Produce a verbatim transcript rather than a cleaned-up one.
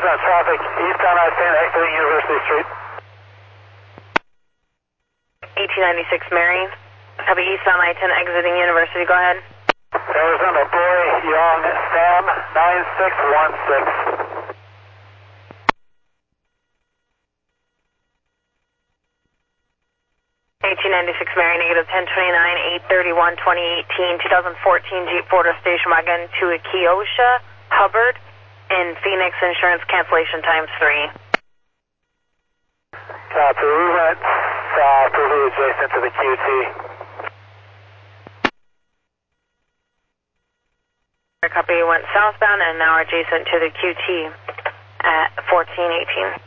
on traffic, eastbound I ten, exiting University Street. eighteen ninety-six Mary. Copy eastbound I ten, exiting University, go ahead. Arizona, Boy, Young, Sam, nine six one six. eighteen ninety-six Mary, negative ten twenty-nine, eight thirty-one, twenty eighteen, twenty fourteen Jeep Border Station Wagon to a Keosha, Hubbard, in Phoenix, insurance cancellation times three. Copy, we went south, really adjacent to the Q T. Copy, went southbound and now adjacent to the Q T at fourteen eighteen.